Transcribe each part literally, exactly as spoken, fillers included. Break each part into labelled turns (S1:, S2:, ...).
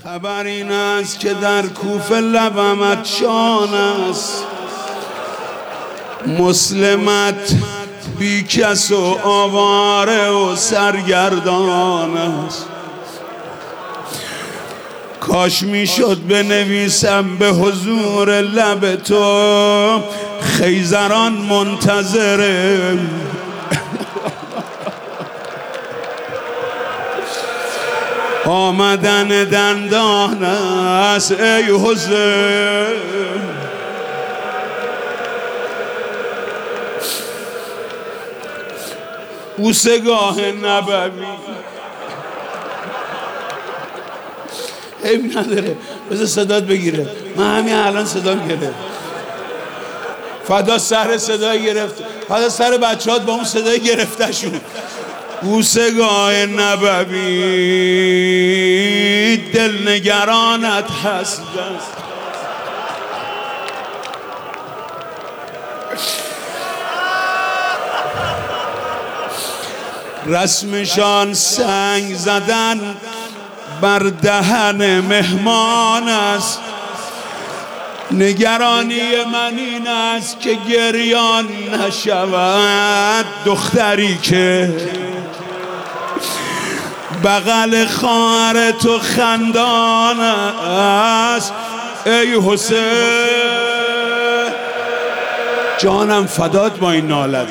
S1: خبر این است که در کوفه لبمت شان است، مسلمت بی کس و آواره و سرگردان است. کاش میشد بنویسم به حضور لب تو خیزران منتظره آمدن دندان است ای حسین. بوسگاه نبوی عیب نداره، بذار صدات بگیره. من همین الان صدام گرفت، فدا سر صدای گرفت، فدا سر بچه هات با اون صدای گرفتشون. بوسگاه نبوی دل نگرانت هست، رسمشان سنگ زدن بر دهن مهمان است. نگرانی من این است که گریان نشود دختری که بغل خواهر تو خندان است ای حسین. جانم فدات با این نالت.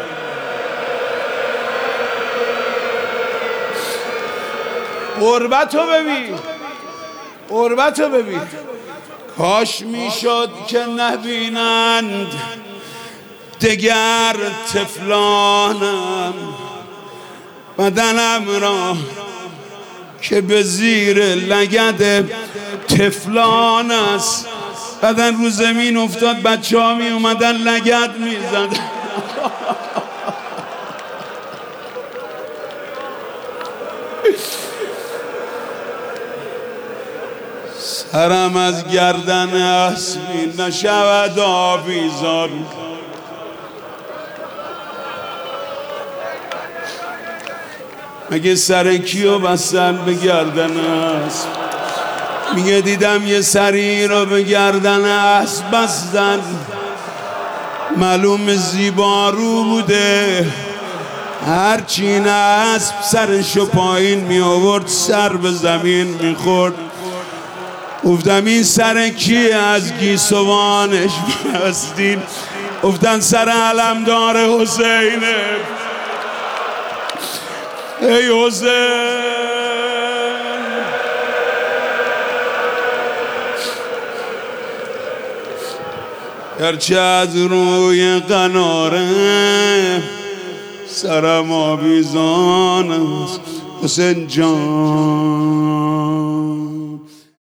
S1: قربتو ببین، قربتو ببین. کاش میشد که نبینند دگر طفلانم بدنم را که به زیر لگد طفلان است. بدن رو زمین افتاد، بچه ها می اومدن لگد می زدن. سرم از گردن اسبی نشود آویزان، مگه سر کیو بستن به گردن اسب؟ میگه دیدم یه سری رو به گردن اسب بستن، معلوم زیبارو بوده. هرچی این اسب سرشو پایین می آورد سر به زمین میخورد. گفتم این سر کیه از گیسوانش بستین؟ گفتن سر علمدار حسینه. ای حسین، گرچه از روی قناره سرم آویزان است حسین جان.